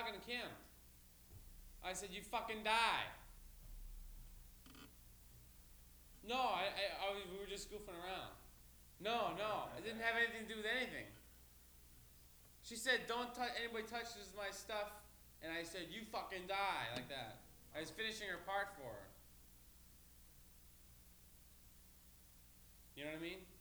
talking to Kim. I said, you fucking die. No, we were just goofing around. No, it didn't have anything to do with anything. She said, don't anybody touches my stuff. And I said, you fucking die, like that. I was finishing her part for her. You know what I mean?